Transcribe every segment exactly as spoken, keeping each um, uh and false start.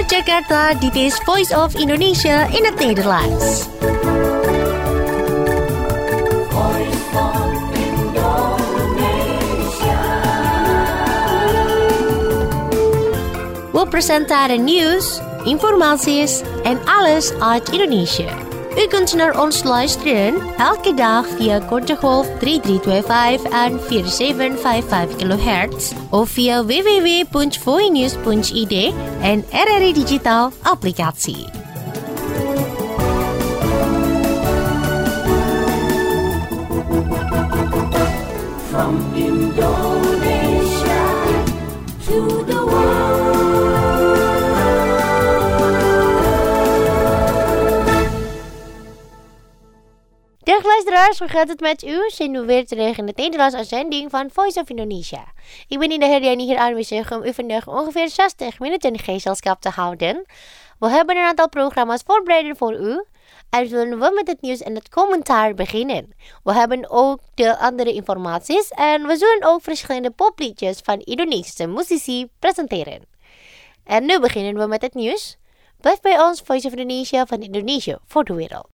Vanuit Jakarta, dit is Voice of Indonesia in het Nederlands. Voice of Indonesia. We presenteren nieuws, informaties en alles uit Indonesië. U kunt naar ons luisteren elke dag via korte golf drie drie twee vijf en vier zeven vijf vijf kilohertz of via w w w punt voinews punt i d en R R I Digital applicatie. From Indonesia to the world. Dag luisteraars, hoe gaat het met u? Zijn we weer terug in de Nederlandse uitzending van Voice of Indonesia. Ik ben in de Herdiani hier aanwezig om u vandaag ongeveer zestig minuten gezelschap te houden. We hebben een aantal programma's voorbereid voor u. En zullen we met het nieuws en het commentaar beginnen. We hebben ook de andere informaties en we zullen ook verschillende popliedjes van Indonesische muzici presenteren. En nu beginnen we met het nieuws. Blijf bij ons, Voice of Indonesia van Indonesië voor de wereld.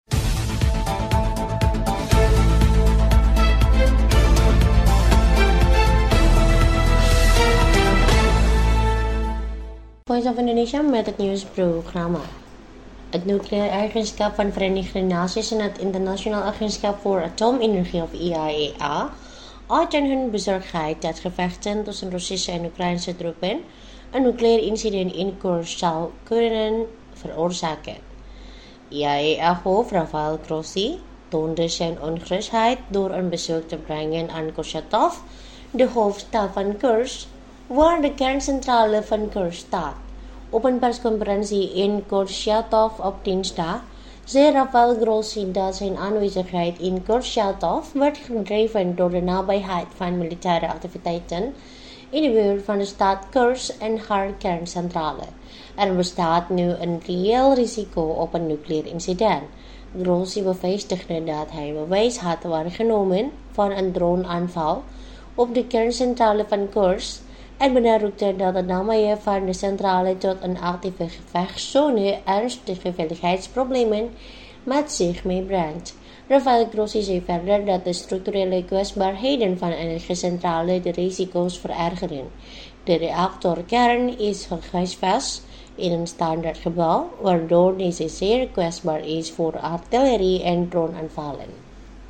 Voice of Indonesia met het nieuwsprogramma. Het nucleaire agentschap van Verenigde Naties en het Internationaal Agentschap voor Atoomenergie of I A E A uiten hun bezorgdheid dat gevechten tussen Russische en Oekraïnse troepen een nucleair incident in Kursk zou kunnen veroorzaken. I A E A-hoofd Rafael Grossi toonde zijn ongerustheid door een bezoek te brengen aan Kurchatov, de hoofdstad van Kursk, waar de kerncentrale van Kursk staat. Op een persconferentie in Kurchatov op dinsdag zei Rafael Grossi dat zijn aanwezigheid in Kurchatov werd gedreven door de nabijheid van militaire activiteiten in de buurt van de stad Kursk en haar kerncentrale. Er bestaat nu een reëel risico op een nucleair incident. Grossi bevestigde dat hij bewijs had waargenomen van een droneaanval op de kerncentrale van Kursk en benadrukte dat het nabije van de centrale tot een actieve gevechtszone ernstige veiligheidsproblemen met zich meebrengt. Rafael Grossi zei verder dat de structurele kwetsbaarheden van een energiecentrale de risico's verergeren. De reactorkern is gehuisvest in een standaard gebouw, waardoor deze zeer kwetsbaar is voor artillerie- en droneaanvallen.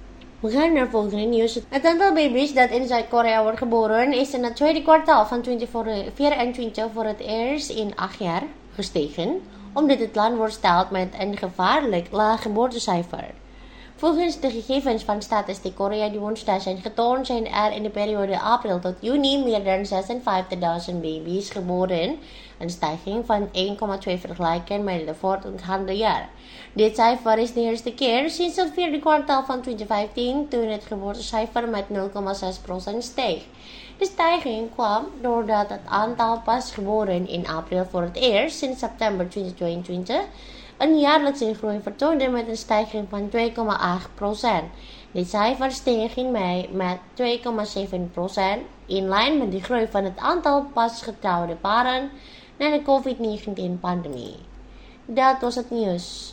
We gaan naar volgende nieuws. Het aantal baby's dat in Zuid-Korea wordt geboren is in het tweede kwartaal van twintig vierentwintig voor het eerst in acht jaar gestegen, omdat het land wordt stelt met een gevaarlijk laag geboortecijfer. Volgens de gegevens van Statistiek Korea die woensdag zijn getoond, zijn er in de periode april tot juni meer dan zesenvijftigduizend baby's geboren, een stijging van één komma twee vergelijken met het voorgaande jaar. Dit cijfer is de eerste keer sinds het vierde kwartaal van twintig vijftien, toen het geboortecijfer met nul komma zes procent steeg. De stijging kwam doordat het aantal pasgeboren in april voor het eerst sinds september twintig tweeëntwintig een jaarlijkse groei vertoonde met een stijging van twee komma acht procent. Dit cijfer steeg in mei met twee komma zeven procent, in lijn met de groei van het aantal pasgetrouwde paren na de covid negentien-pandemie. Dat was het nieuws.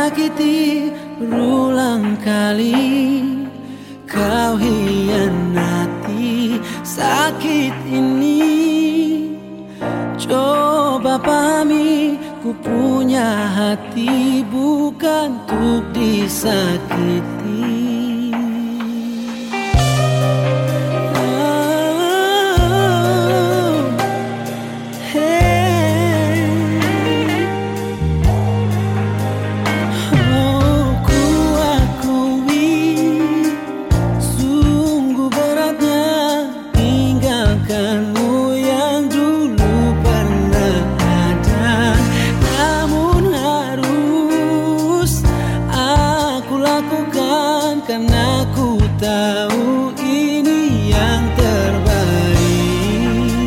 sakiti berulang kali, kau hianati sakit ini. Coba pahami, ku punya hati bukan untuk disakiti. Karena ku tahu ini yang terbaik.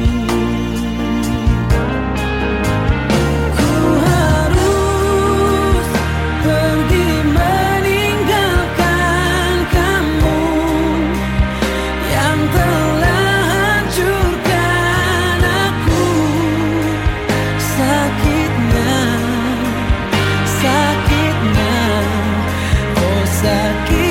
Ku harus pergi meninggalkan kamu yang telah hancurkan aku. Sakitnya, sakitnya, oh sakit.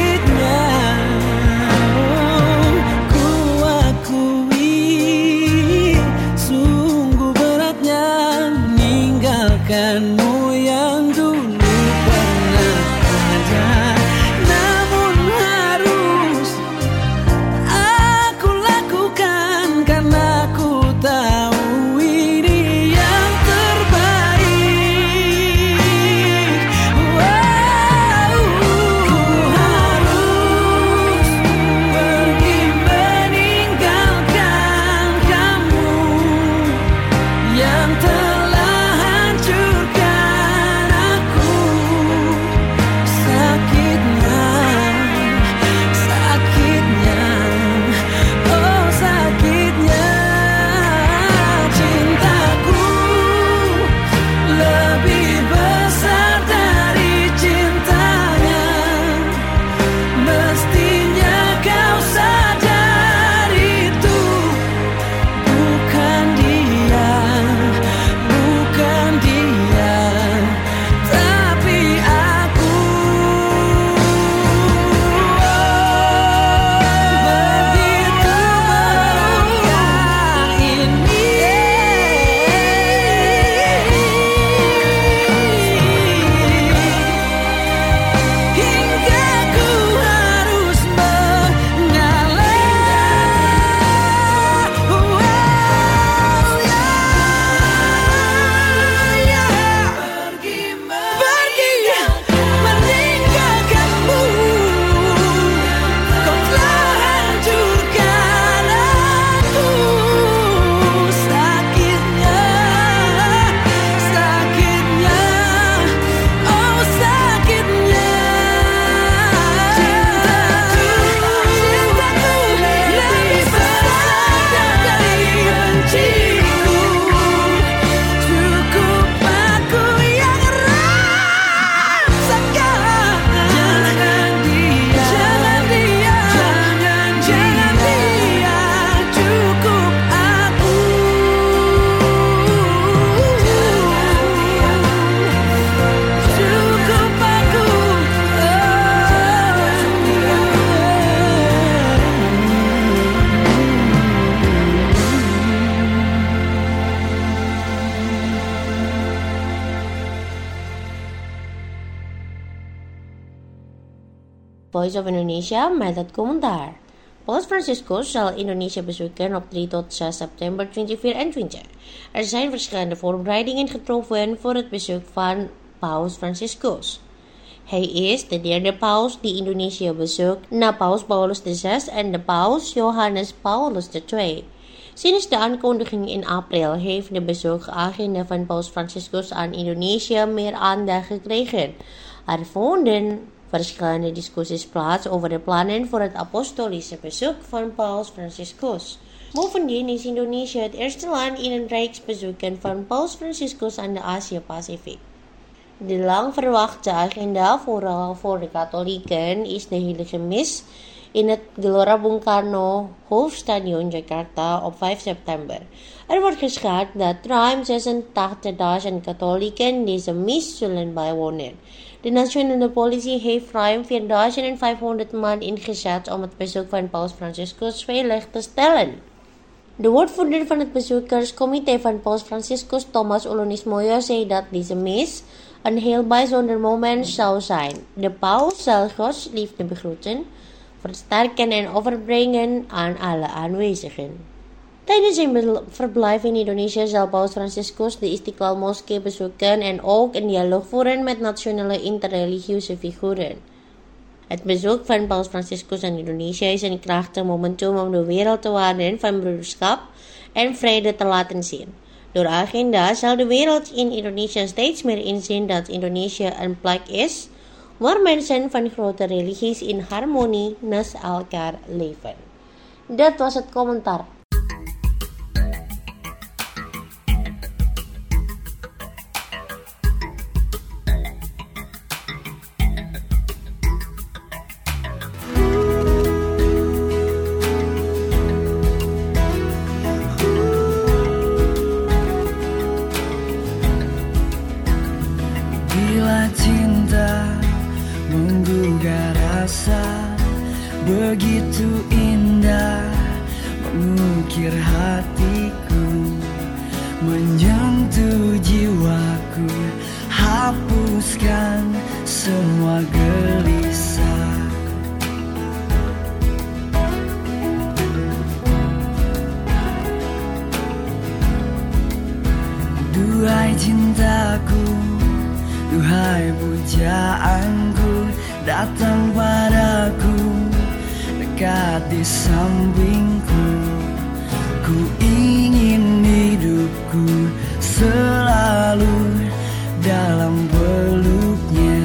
Kamu yang dulu pernah ada, namun harus aku lakukan karena ku tahu ini yang terbaik. Wow, ku harus pergi meninggalkan kamu yang telah Voice of Indonesia, Method Komentar. Paus Franciscus zal Indonesië bezoeken op drie tot zes september tweeduizend vierentwintig. Er zijn verschillende voorbereidingen getroffen voor het bezoek van Paus Franciscus. Hij is de derde paus die Indonesië bezoekt na Paus Paulus de zesde en de Paus Johannes Paulus de tweede. Sinds de aankondiging in april heeft de bezoekagenda van Paus Franciscus aan Indonesië meer aandacht gekregen. Er vonden verschillende discussies plaats over de plannen voor het apostolische bezoek van Paus Franciscus. Bovendien is Indonesië het eerste land in een reeks bezoeken van Paus Franciscus aan de Asia-Pacific. De lang verwachte agenda, vooral voor de katholieken, is de Heilige Mis in het Gelora Bung Karno Hoofdstadion Jakarta op vijf september. Er wordt geschat dat ruim zesentachtigduizend katholieken deze mis zullen bijwonen. De nationale politie heeft ruim vierduizend vijfhonderd man ingezet om het bezoek van Paus Franciscus veilig te stellen. De woordvoerder van het bezoekerscomité van Paus Franciscus, Thomas Ulunismoyo, zei dat deze mis een heel bijzonder moment zou zijn. De paus zal Gods liefde begroeten, versterken en overbrengen aan alle aanwezigen. Tijdens zijn verblijf in Indonesië zal Paus Franciscus de Istiqlal Moskee bezoeken en ook een dialoog voeren met nationale interreligieuze figuren. Het bezoek van Paus Franciscus aan Indonesië is een krachtig momentum om de wereld te waarden van broederschap en vrede te laten zien. Door agenda zal de wereld in Indonesië steeds meer inzien dat Indonesië een plek is waar mensen van grote religies in harmonie naast elkaar leven. Dat was het commentaar. Bila cinta menggugah rasa, begitu indah mengukir hatiku, menyentuh jiwaku, hapuskan semua gelisah. Duhai cintaku, duhai pujaanku, datang padaku, dekat di sampingku. Ku ingin hidupku selalu dalam peluknya.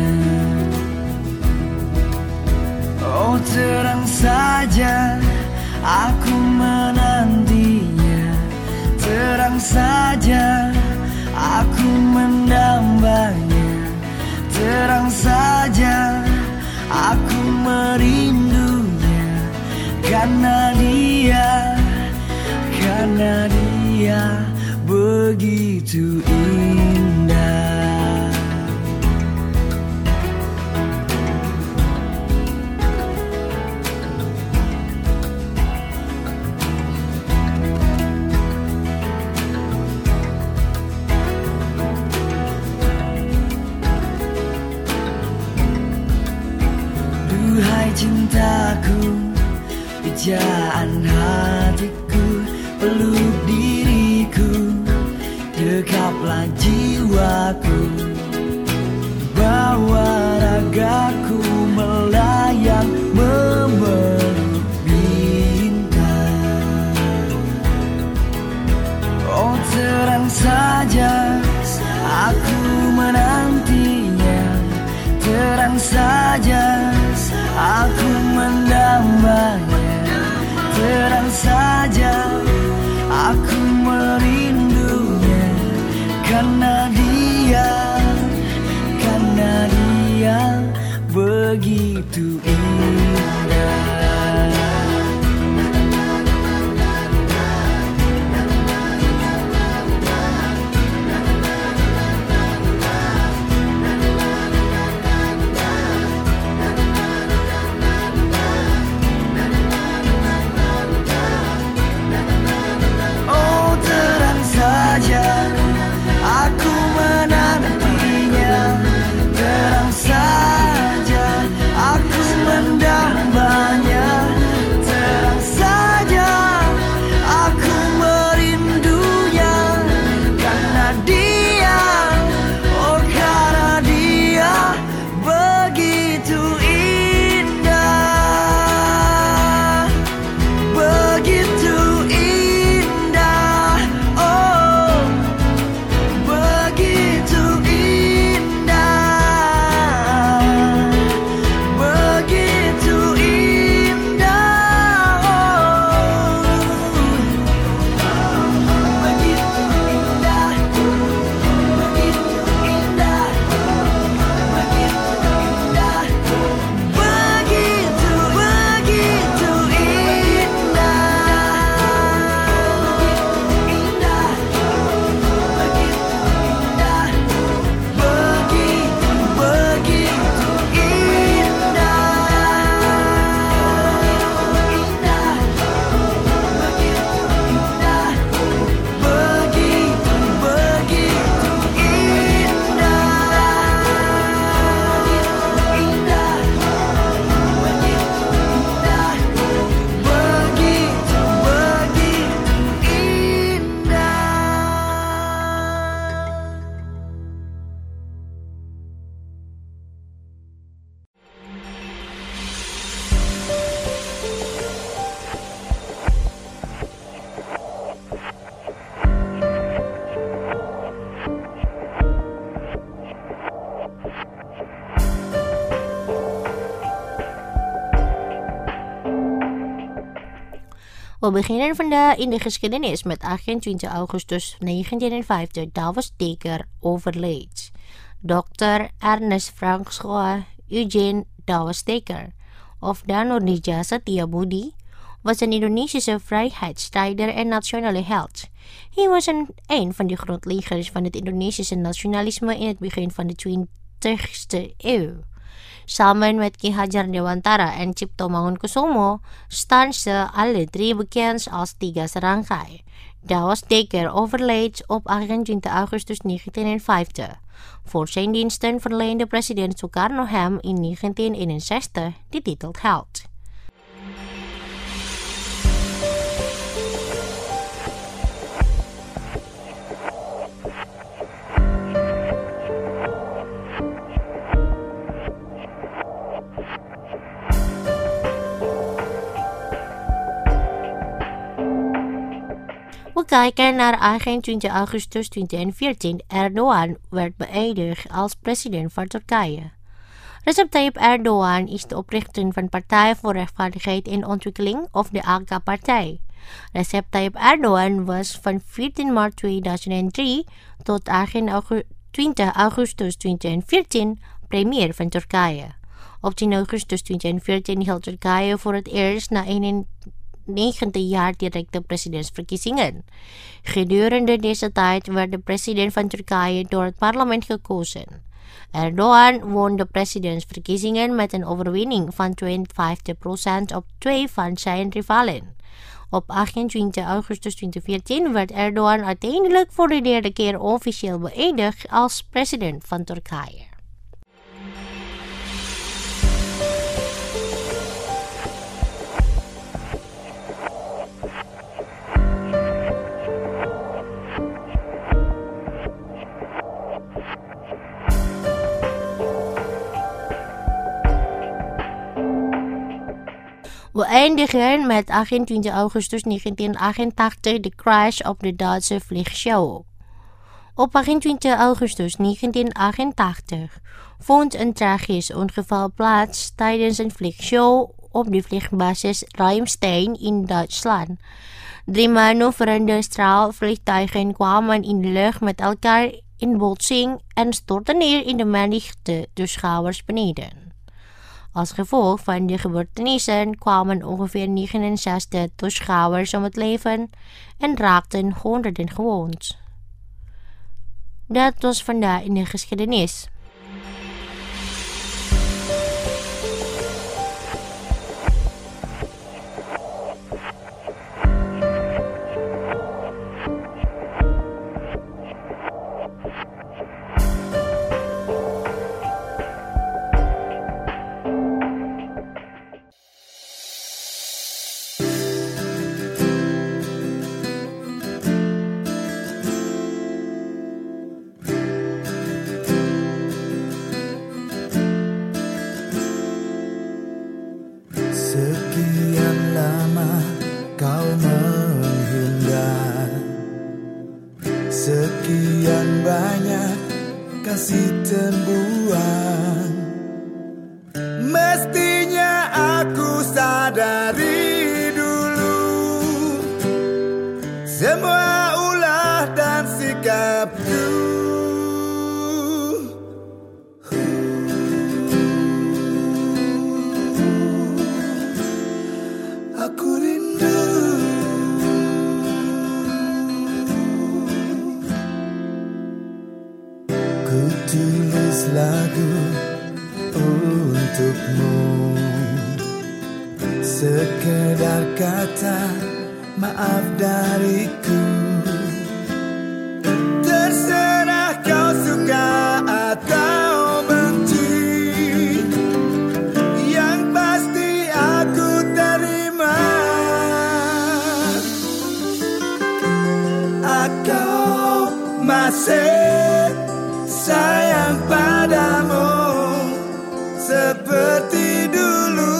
Oh, terang saja aku menantinya, terang saja aku mendambanya, terang saja aku merindunya, karena dia, karena dia begitu indah. Duhai cintaku, pujaan hatiku, peluk diriku, dekaplah jiwaku, bawa ragaku melayang memeluk bintang. Oh, terang saja aku menantinya, terang saja aku mendambanya, terang saja aku merindunya, karena dia, karena dia begitu indah. Aku menantinya, terang saja aku We beginnen vandaag in de geschiedenis met achtentwintig augustus negentienhonderdvijftig. Douwe Steger overleed. dokter Ernest François Eugene Douwe Steger, of Danurnija Setiabudi, was een Indonesische vrijheidsstrijder en nationale held. Hij was een, een van de grondleggers van het Indonesische nationalisme in het begin van de twintigste eeuw. Samen met Ki Hajar Dewantara en Cipto Mangunkusumo staan ze alle drie bekend als Tiga Serangkai. Douwe Steger overleed op achtentwintig augustus negentienhonderdvijftig. Voor zijn diensten verleende president Sukarno hem in negentien eenenzestig de titel held. We kijken naar achtentwintig augustus tweeduizend veertien. Erdogan werd beëdigd als president van Turkije. Recep Tayyip Erdogan is de oprichter van Partij voor Rechtvaardigheid en Ontwikkeling, of de A K A-partij. Recep Tayyip Erdogan was van veertien maart tweeduizend drie tot twintig augustus tweeduizend veertien premier van Turkije. Op tien augustus tweeduizend veertien hield Turkije voor het eerst na eenennegentig jaar directe presidentsverkiezingen. Gedurende deze tijd werd de president van Turkije door het parlement gekozen. Erdogan won de presidentsverkiezingen met een overwinning van tweeënvijftig procent op twee van zijn rivalen. Op achtentwintig augustus tweeduizend veertien werd Erdogan uiteindelijk voor de derde keer officieel beëdigd als president van Turkije. We eindigen met achtentwintig augustus negentienhonderdachtentachtig, de crash op de Duitse vliegshow. Op achtentwintig augustus negentienhonderdachtentachtig vond een tragisch ongeval plaats tijdens een vliegshow op de vliegbasis Ramstein in Duitsland. Drie manoeuvrerende straalvliegtuigen kwamen in de lucht met elkaar in botsing en stortten neer in de menigte toeschouwers beneden. Als gevolg van de gebeurtenissen kwamen ongeveer negenenzestig toeschouwers om het leven en raakten honderden gewond. Dat was vandaag in de geschiedenis. Sekian lama kau menghindar, sekian banyak kasih terbuang. Mestinya aku sadari dulu semua ulah dan sikapku. Aku rindu ku tulis lagu untukmu, sekedar kata maaf dariku. Terserah kau suka atau benci, yang pasti aku terima. Aku masih sayang padamu seperti dulu,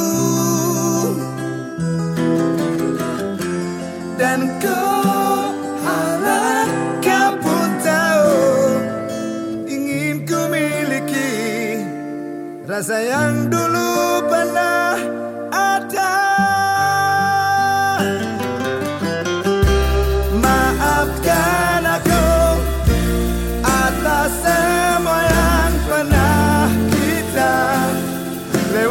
dan kau harap kau pun tahu ingin ku miliki rasa yang dulu pernah ada.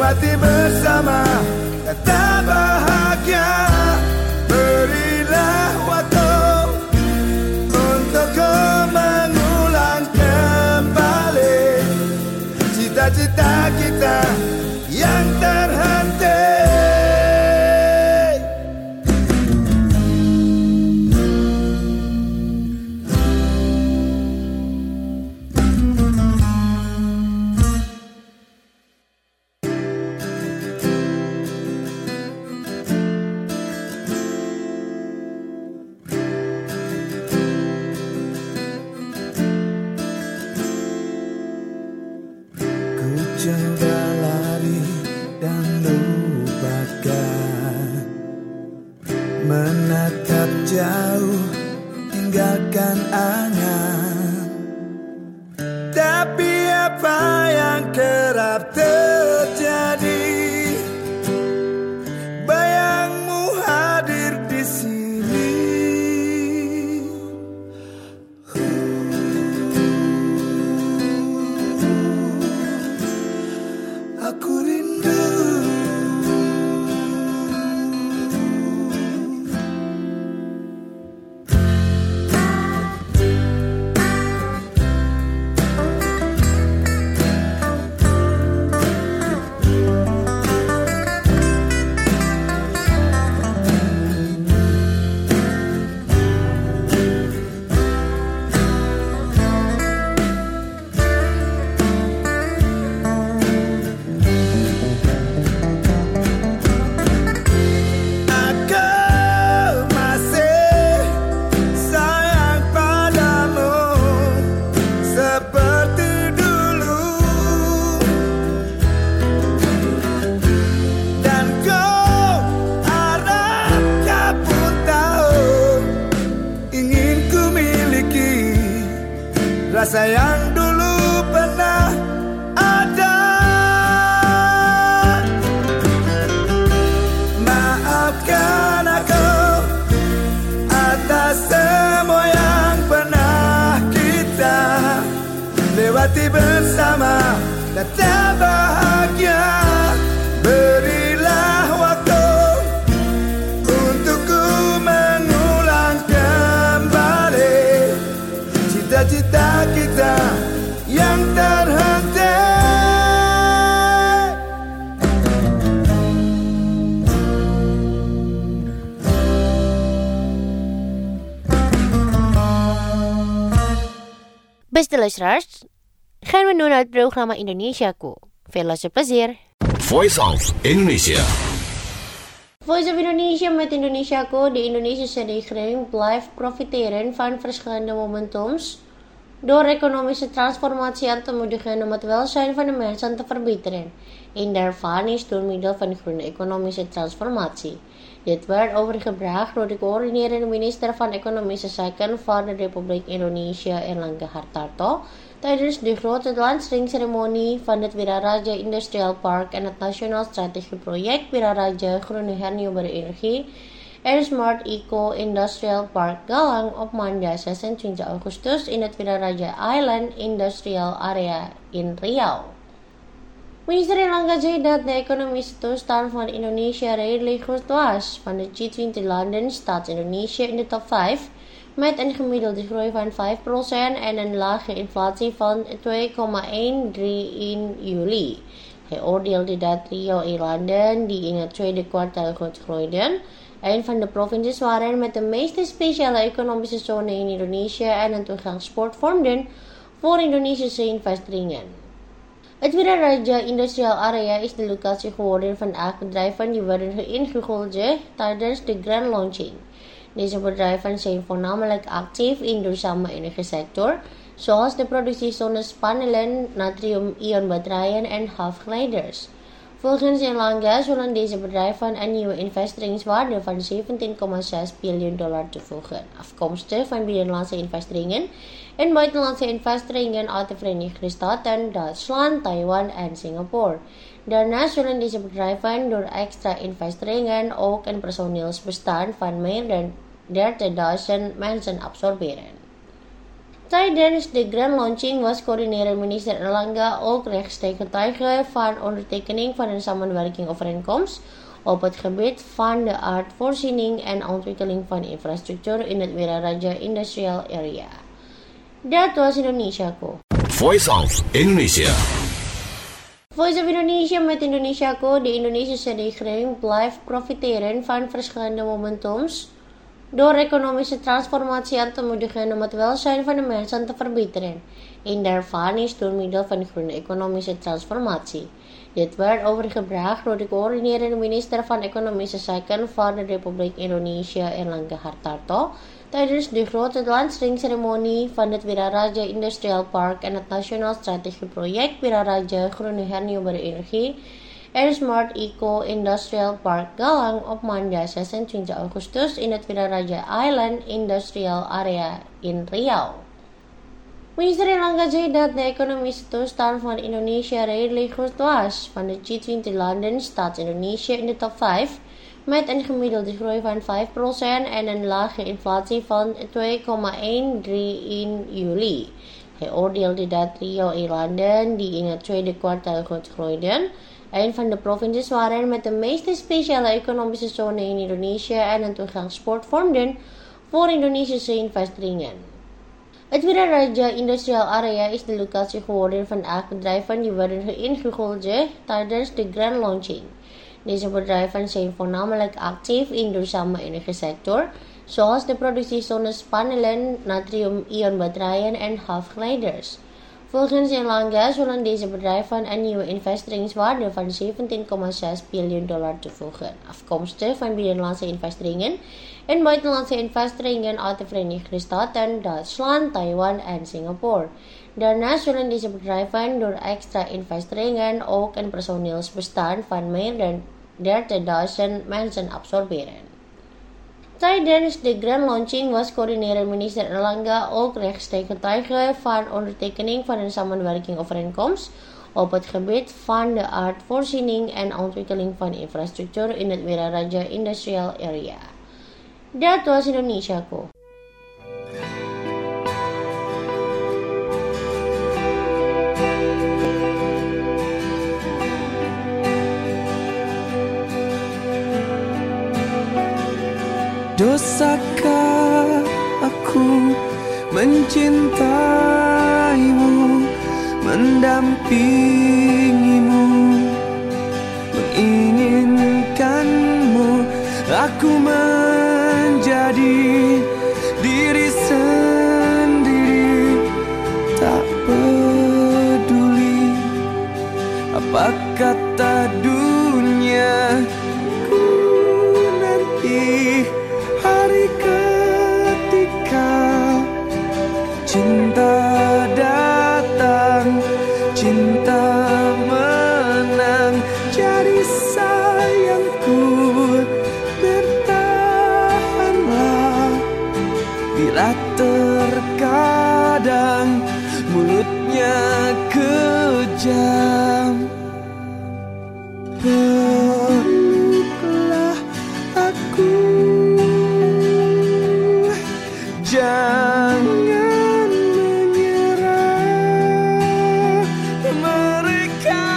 lewati bersama kata bahagia. Berilah waktu untuk kau mengulang kembali cita-cita kita yang terhenti. Coba lari dan lupakan, menatap jauh, tinggalkan angan. Tapi apa yang kerap terjadi, bayangmu hadir di sini. Aku rindu. Rasa yang dulu pernah ada. Maafkan aku atas semua yang pernah kita lewati bersama kata bahagia. Berilah waktu untuk ku mengulang kembali cita-cita kita yang terhenti. Beste luisteraars, gaan we nu naar het programma Indonesiaku. Veel luisterplezier. Voice of Indonesia. Voice of Indonesia met Indonesiaku. De Indonesische regering blijft profiteren van verschillende momentums door economische transformatie aan te moedigen om het welzijn van de mensen te verbeteren. Een daarvan is door middel van groene economische transformatie. Dit werd overgebracht door de coördinerende minister van Economische Zaken van de Republiek Indonesia, Airlangga Hartarto, tijdens de grote lanceringsceremonie van het Wiraraja Industrial Park en het Nationaal Strategieproject Wiraraja Groene Hernieuwbare Energie en Smart Eco Industrial Park Galang op maandag zesentwintig augustus in het Wiraraja Island Industrial Area in Riau. Minister Airlangga zei dat de economische toestand van Indonesia redelijk goed was. Van de G twintig landen staat Indonesië in de top vijf met een gemiddelde groei van vijf procent en een lage inflatie van twee komma drie in juli. Hij oordeelde dat Rio-eilanden, die in het tweede kwartaal goed groeiden, een van de provincies waren met de meeste speciale economische zone in Indonesië en een toegangspoort vormden voor Indonesische investeringen. Het Wiraraja Industrial Area is de locatie geworden van acht bedrijven die werden ingehuldigd tijdens de grand launching. Deze bedrijven zijn voornamelijk actief in de duurzame energiesector, zoals de productie zonnepanelen, natrium-ion batterijen en halfgeleiders. Volgens Airlangga zullen deze bedrijven een nieuwe investeringswaarde van zeventien komma zes biljoen dollar toevoegen, afkomstig van binnenlandse investeringen en buitenlandse investeringen uit de Verenigde Staten, Duitsland, Taiwan en Singapore. Daarnaast zullen deze bedrijven door extra investeringen ook een personeelsbestand van meer dan dertigduizend mensen absorberen. Tijdens de grand launching was coördineerder minister Erlangga ook rechtsgetuige van ondertekening van een samenwerkingsovereenkomst op het gebied van de aardvoorziening en ontwikkeling van infrastructuur in het Wiraraja Industrial Area. Dat was Indonesiaku. Voice of Indonesia. Voice of Indonesia met Indonesiaku, de Indonesische regering blijft profiteren van verschillende momentums door economische transformatie aan te moedigen om het welzijn van de mensen te verbeteren. Een daarvan is door middel van groene economische transformatie. Dit werd overgebracht door de coördinerende minister van Economische Zaken van de Republiek Indonesia Erlangga Hartarto tijdens de grote lanceringsceremonie van het Wiraraja Industrial Park en het Nationaal Strategieproject Wiraraja Groene Hernieuwbare Energie en Smart Eco Industrial Park Galang op maandag zesentwintig augustus in het Wiraraja Island Industrial Area in Riau. Minister Erlangga zei dat de economische toestand van Indonesia redelijk goed was. Van de G twintig landen staat Indonesië in de top vijf met een gemiddelde groei van vijf procent en een lage inflatie van twee komma drie in juli. Hij oordeelde dat Rio-eilanden, die in het tweede kwartaal goed groeiden, een van de provincies waren met de meeste speciale economische zone in Indonesië en een toegangspoort vormden voor Indonesische investeringen. Het Wiraraja Industrial Area is de locatie geworden van acht bedrijven die werden ingehuldigd tijdens de grand launching. Deze bedrijven zijn voornamelijk actief in duurzame energiesector, zoals de productie zonnepanelen, natrium-ion batterijen en halfgeleiders. Volgens Erlangga zullen deze bedrijven een nieuwe investeringswaarde van zeventien komma zes biljoen dollar toevoegen, afkomstig van binnenlandse investeringen en buitenlandse investeringen uit de Verenigde Staten, Duitsland, Taiwan en Singapore. Daarnaast zullen deze bedrijven door extra investeringen ook een personeelsbestand van meer dan dertigduizend mensen absorberen. Tijdens de grand launching was coördinerender minister Erlangga ook rechtsgetuige van ondertekening van een samenwerkingsovereenkomst op het gebied van de aardvoorziening en ontwikkeling van infrastructuur in het Wiraraja Industrial Area. Dat was Indonesiaku. Dosakah aku mencintaimu, mendampingimu, menginginkanmu, aku menjadi diri sendiri, tak peduli apa kata dunia. Ku nanti hari ketika cinta datang, cinta menang, jadi sayangku bertahanlah. Bila terkadang mulutnya kejam, peluklah aku. Jangan menyerah, mereka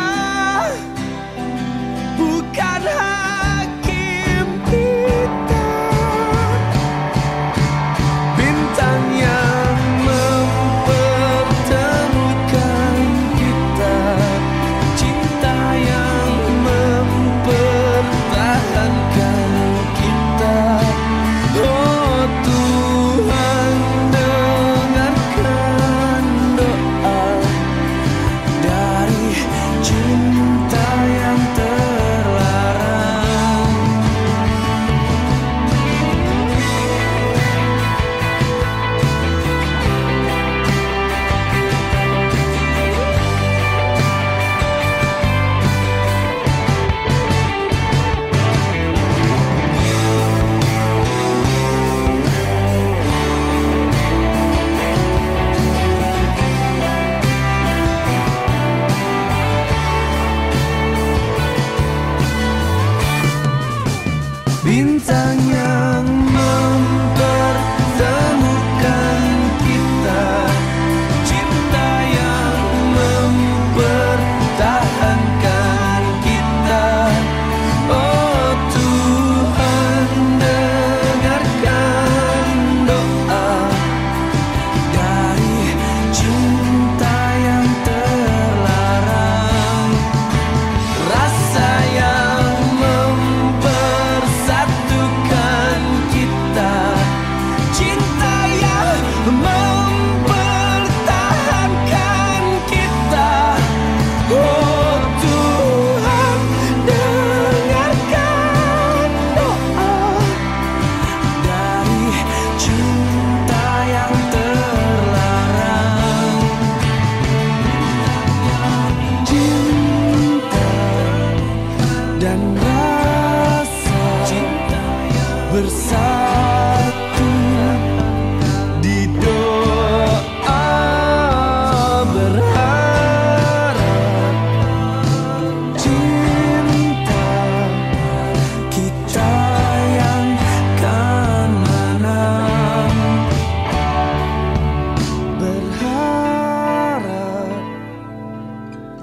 bukan hakim kita. Bintang yang mempertemukan kita.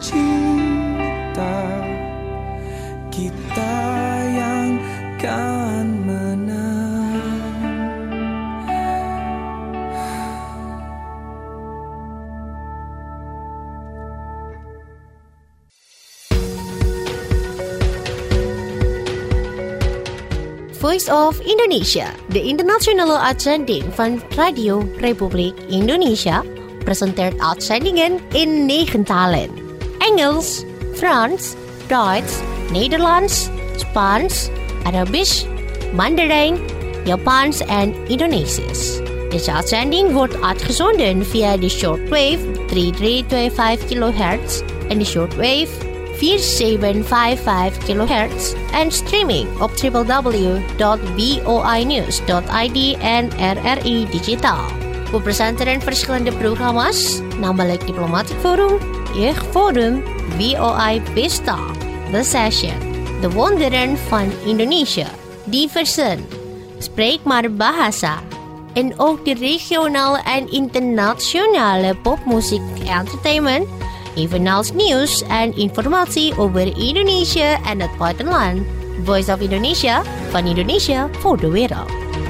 cinta, kita yang kan menang. Voice of Indonesia, de internationale uitzending van Radio Republiek Indonesia, presenteert uitzendingen in negen talen. Engels, Frans, Duits, Nederlands, Spaans, Arabisch, Mandarijn, Japans en Indonesisch. Deze uitzending wordt uitgezonden via de shortwave drie drie twee vijf kilohertz en de shortwave vier zeven vijf vijf kilohertz en streaming op w w w dot voi news dot i d en R R I Digitaal. We presenteren verschillende programma's, namelijk Diplomatic Forum, Jeugdforum, V O I Pesta, The Session, De Wonderen van Indonesië, Diversen, Spreek maar Bahasa, en ook de regionale en internationale popmuziek entertainment, evenals nieuws en informatie over Indonesië en het buitenland. Voice of Indonesia, van Indonesië voor de wereld.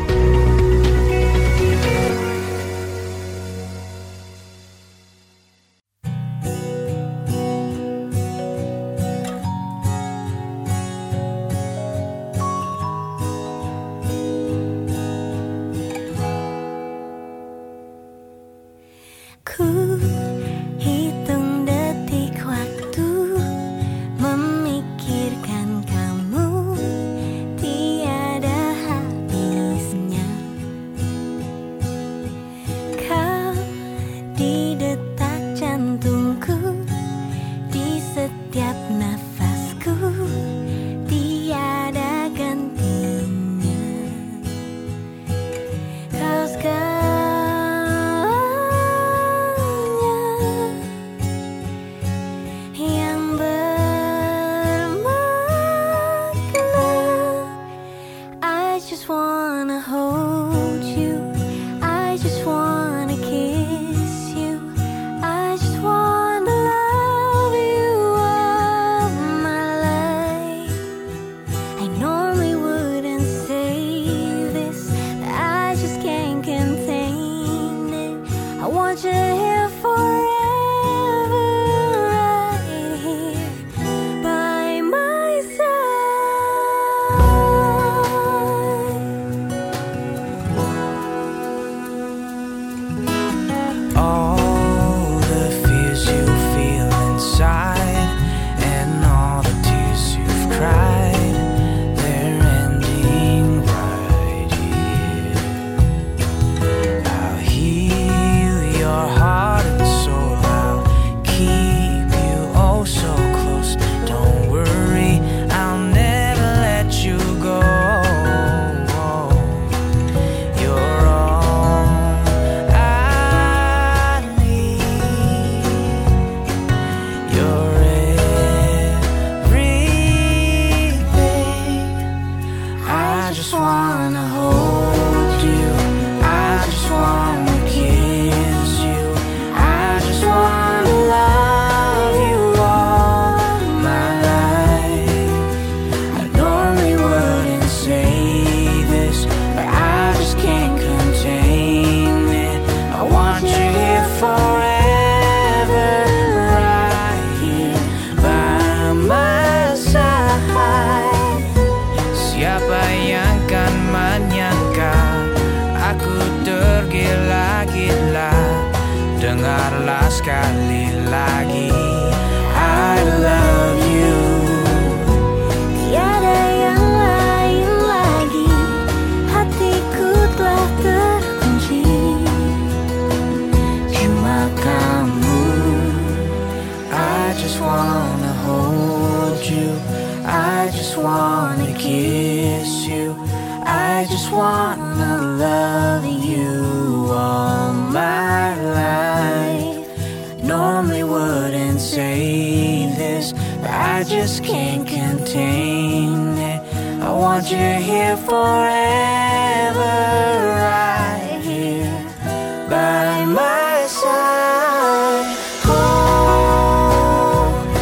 Dengarlah sekali lagi, I love you. Tiada yang lain lagi, hatiku telah terkunci. Cuma kamu, I just wanna hold you, I just wanna kiss you, I just wanna love you all my life. Normally wouldn't say this, but I just can't contain it. I want you here forever, right here by my side. Oh,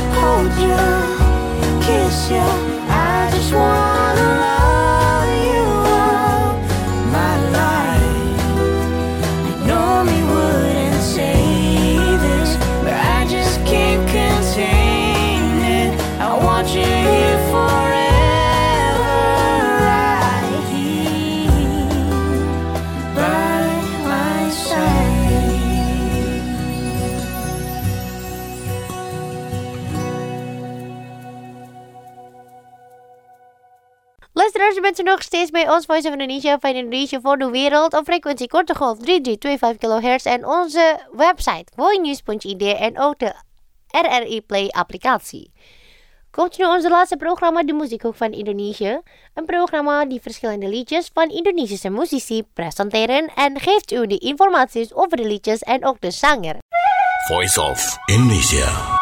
Luisteraars, u bent er nog steeds bij ons Voice of Indonesia van Indonesia voor de wereld op frequentie korte golf drie drie twee vijf kilohertz en onze website voinews punt i d en ook de R R I Play applicatie. Komt nu onze laatste programma, de Muziekhoek van Indonesië. Een programma die verschillende liedjes van Indonesische muzici presenteren en geeft u de informaties over de liedjes en ook de zanger. Voice of Indonesia.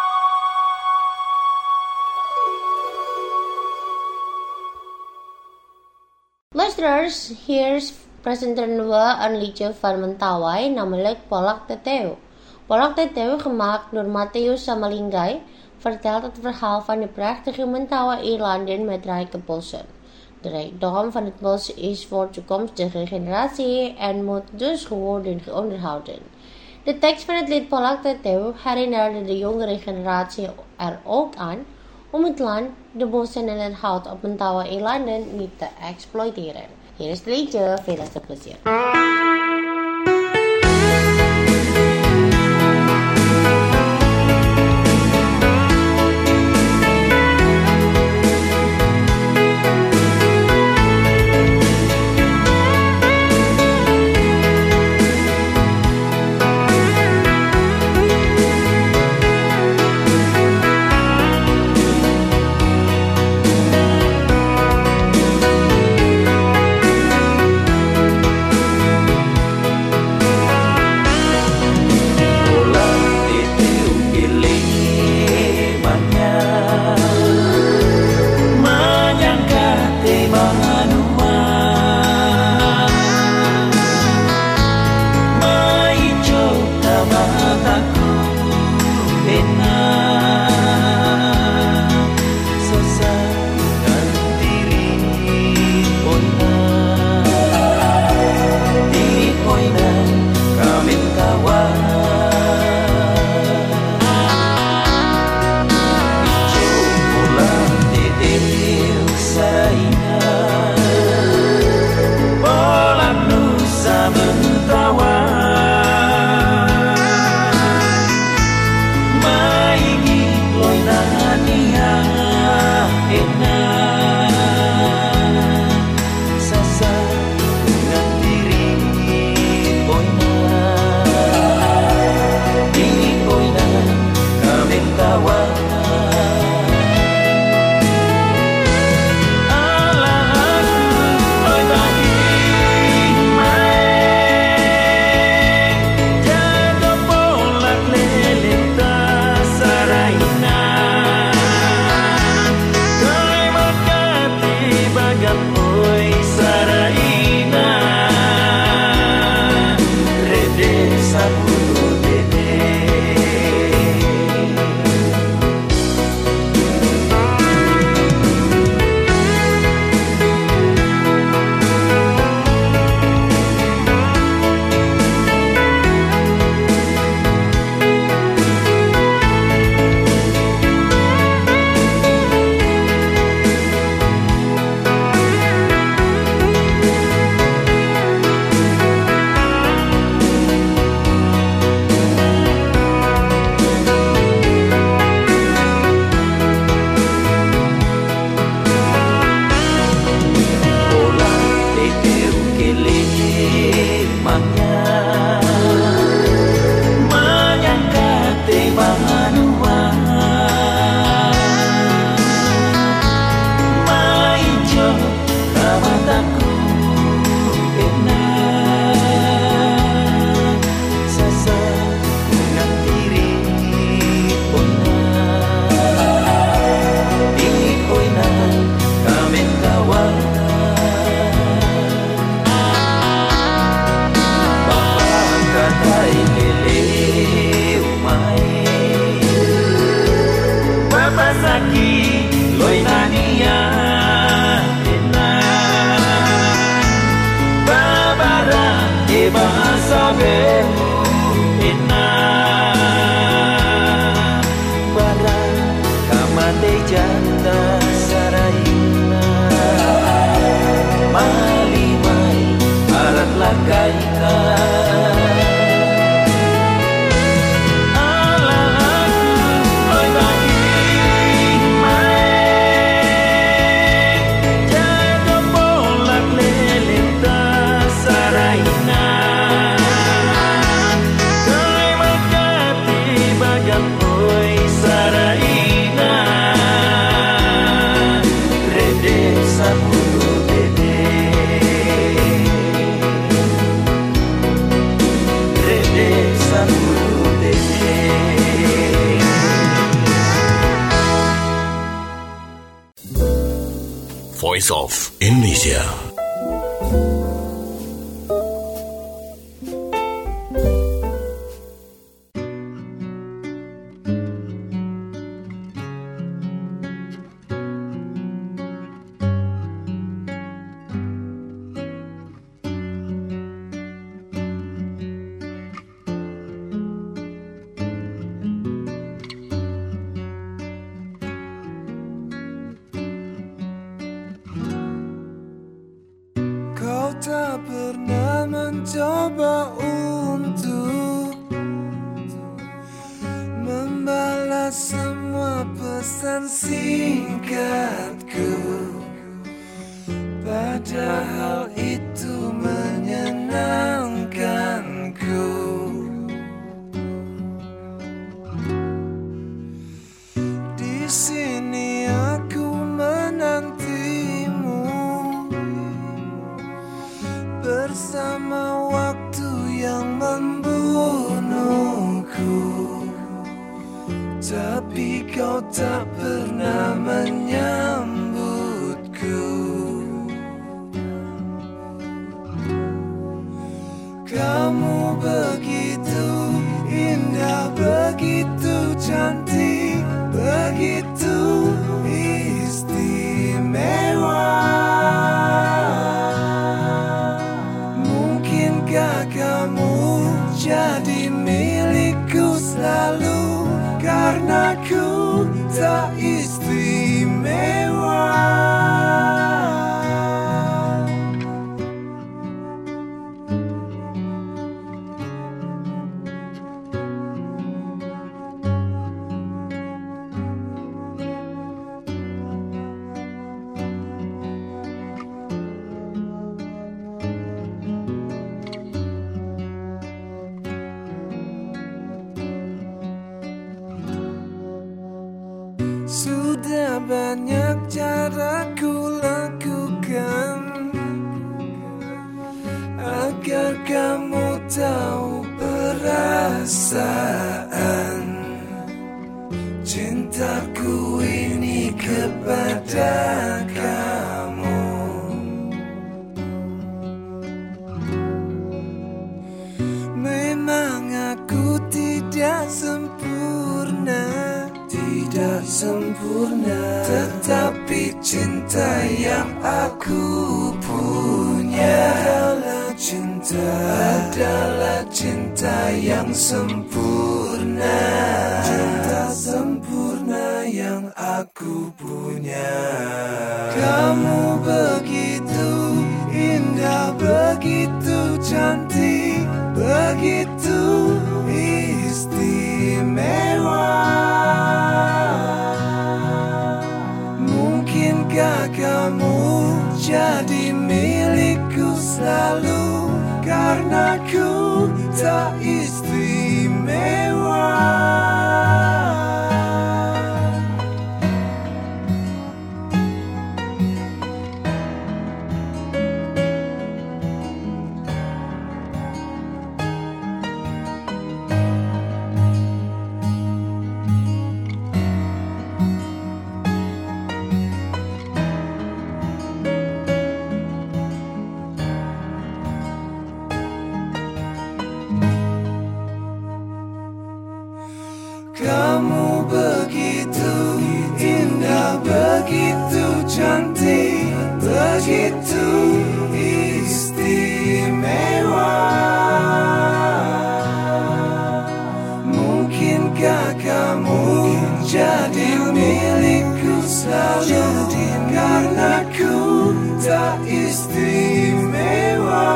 Luisteraars, hier presenteren we een liedje van Mentawai, namelijk Polak Teteu. Polak Teteu, gemaakt door Mattheus Samalinggai, vertelt het verhaal van de prachtige Mentawai-eilanden met rijke bossen. De rijkdom van het bos is voor toekomstige generatie en moet dus worden onderhouden. De tekst van het lied Polak Teteu herinnerde de jongere generatie er ook aan om het land, de bossen en het hout op Mentawai-eilanden niet te exploiteren. Hier is het liedje, veel plezier. Voice of Indonesia. Tak pernah mencoba untuk membalas semua pesan singkatku, padahal itu menyenangkanku. Di sini aku menantimu bersama waktu yang membunuhku, tapi kau tak pernah menyambutku. Kamu begitu indah, begitu cantik, begitu istimewa. Kamu jadi milikku selalu, karena ku tak istimewa. Sudah banyak cara ku lakukan agar kamu tahu perasaan cintaku ini kepada kamu. Memang aku tidak sempurna, tidak sempurna, tetapi cinta yang aku punya adalah cinta, adalah cinta yang sempurna, cinta sempurna yang aku punya. Kamu begitu indah, begitu cantik, begitu istimewa. Mungkinkah kamu jadi milikku selalu, karena ku tak istimewa. Kamu begitu indah, begitu cantik, begitu istimewa. Mungkinkah kamu jadi milikku selalu, karena ku tak istimewa.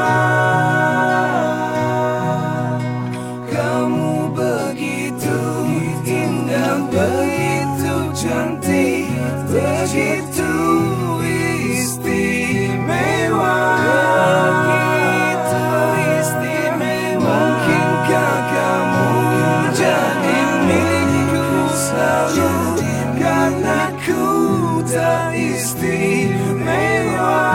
Kamu begitu indah, begitu cantik, begitu istimewa, begitu istimewa. Mungkinkah kamu jadi milikku selalu, karena ku tak istimewa.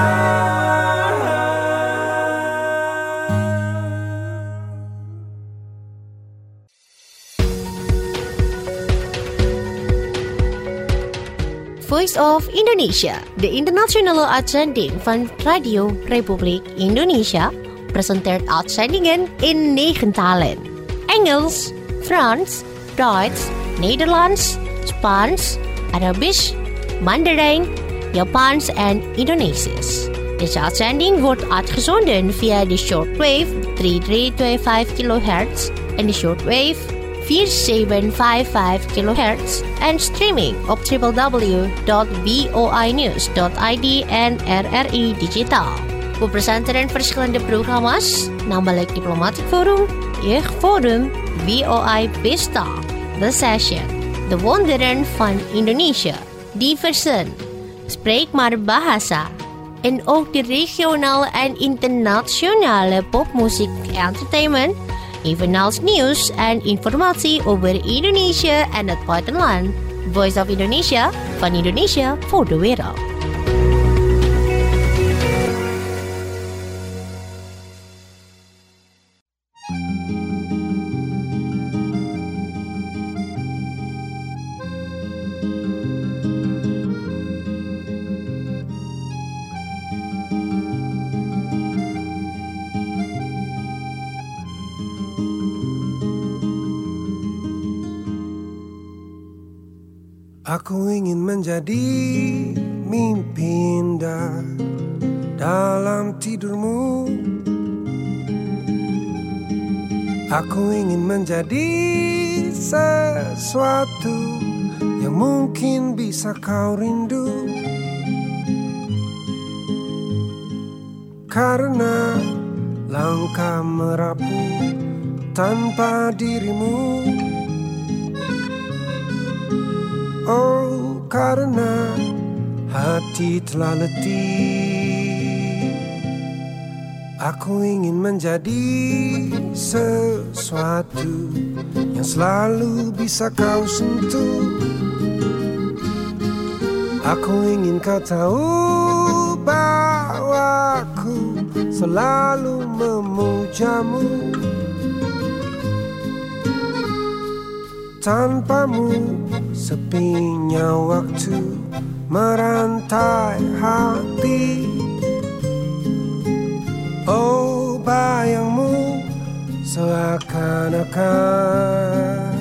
Voice of Indonesia, de internationale uitzending van Radio Republiek Indonesia, presenteert uitzendingen in negen talen. Engels, Frans, Duits, Nederlands, Spaans, Arabisch, Mandarijn, Japans en Indonesisch. Deze uitzending wordt uitgezonden via de shortwave drie drie twee vijf kilohertz en de shortwave vier zeven vijf vijf kilohertz en streaming op w w w dot voi news dot i d en R R I Digitaal. We presenteren verschillende programma's, namelijk Diplomatic Forum, Jeugdforum, V O I Pesta, The Session, De Wonderen van Indonesië, Diversen, Spreek maar Bahasa, en ook de regionale en internationale popmuziek entertainment, evenals nieuws en informatie over Indonesië en het buitenland. Voice of Indonesia, van Indonesia voor de wereld. Aku ingin menjadi mimpi indah dalam tidurmu. Aku ingin menjadi sesuatu yang mungkin bisa kau rindu. Karena langkah merapu tanpa dirimu. Oh, karena hati telah letih. Aku ingin menjadi sesuatu yang selalu bisa kau sentuh. Aku ingin kau tahu bahwa aku selalu memujamu. Tanpamu sepinya waktu merantai hati. Oh, bayangmu seakan-akan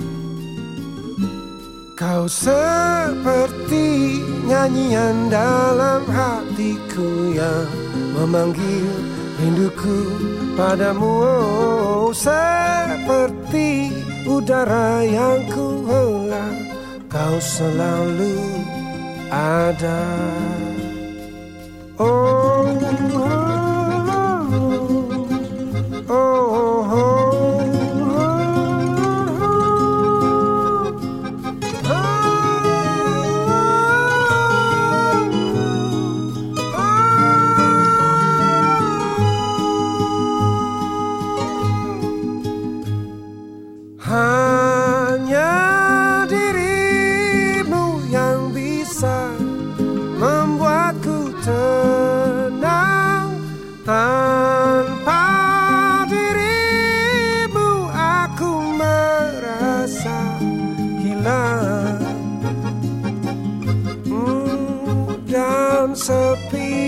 kau seperti nyanyian dalam hatiku yang memanggil rinduku padamu. Oh, seperti udara yang ku hela, kau selalu ada. Oh, oh, oh, oh, oh. Hanya dirimu yang bisa membuatku tenang. Tanpa dirimu aku merasa hilang hmm, dan sepi.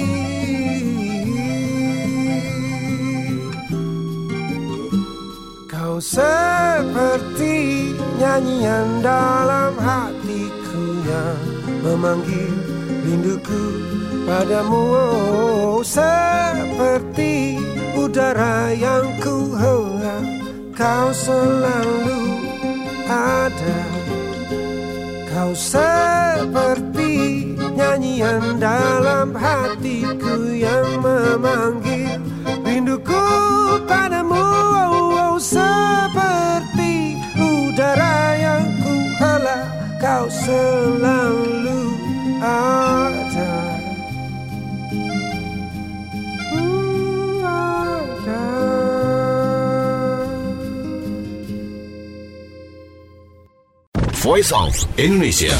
Kau seperti nyanyian dalam hatiku yang memanggil rinduku padamu. Oh, seperti udara yang ku hela, kau selalu ada. Kau seperti nyanyian dalam hatiku yang memanggil rinduku padamu. Oh, seperti udara yang ku hela, kau selalu ada. Hmm, ada. Voice of Indonesia.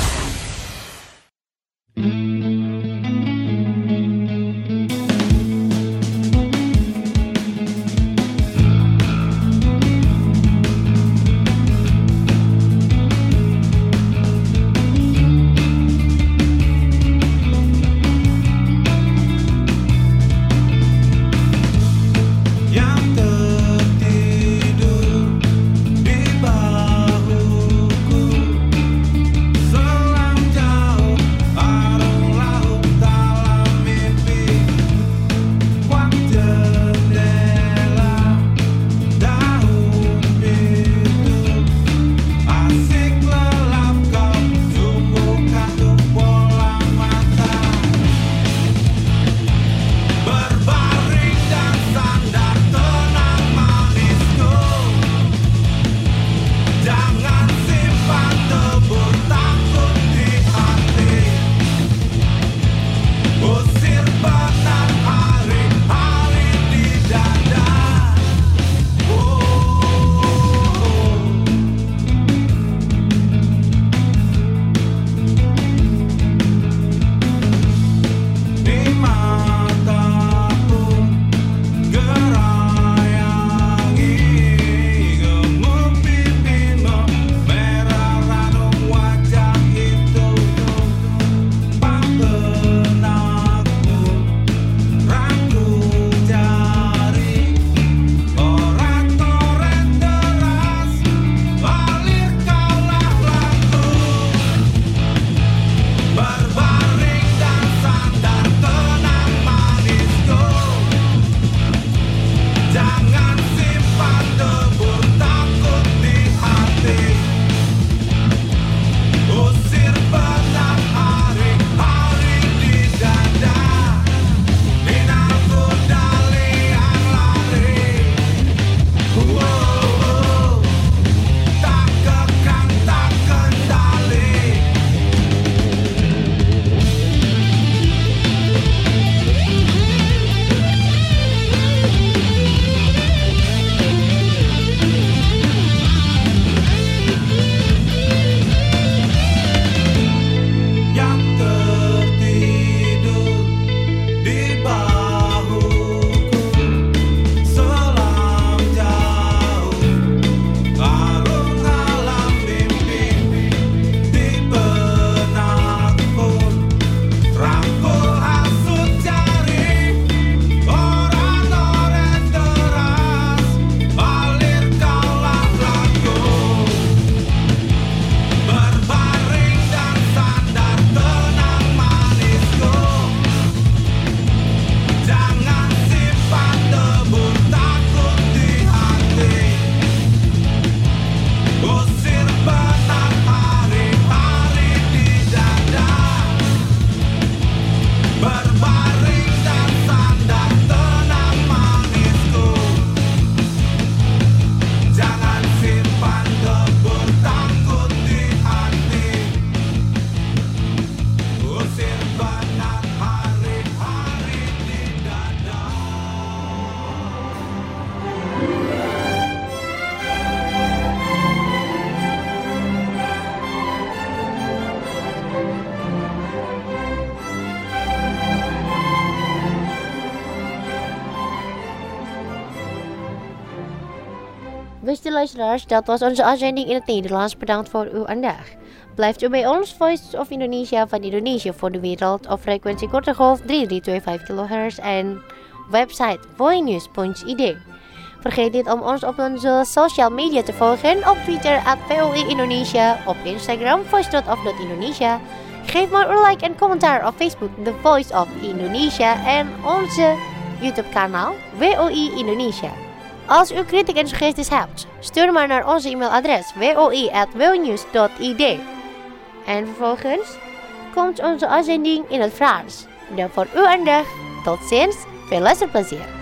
Beste luisteraars, dat was onze uitzending in het Nederlands. Bedankt voor uw aandacht. Blijft u bij ons, Voice of Indonesia van Indonesië voor de wereld op frequentie korte golf drie drie twee vijf kilohertz en website voinews punt i d. Vergeet niet om ons op onze social media te volgen op Twitter at V O I Indonesia, op Instagram voice.of.indonesia. Geef maar een like en commentaar op Facebook The Voice of Indonesia en onze YouTube kanaal V O I Indonesia. Als u kritiek en suggesties hebt, stuur maar naar onze e-mailadres v o i at voinews punt i d. En vervolgens komt onze uitzending in het Frans. Dan voor uw aandacht. Tot ziens, veel luisterplezier.